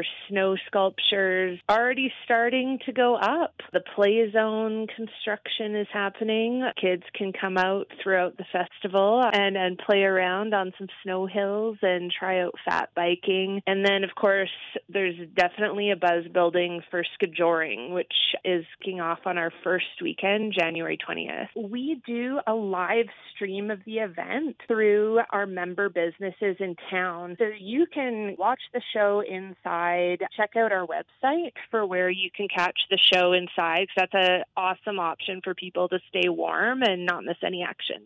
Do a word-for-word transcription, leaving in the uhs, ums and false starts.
for snow sculptures already starting to go up. The play zone construction is happening. Kids can come out throughout the festival and, and play around on some snow hills and try out fat biking. And then, of course, there's definitely a buzz building for skijoring, which is kicking off on our first weekend, January twentieth. We do a live stream of the event through our member businesses in town. So you can watch the show inside, check out our website for where you can catch the show inside, because that's an awesome option for people to stay warm and not miss any action.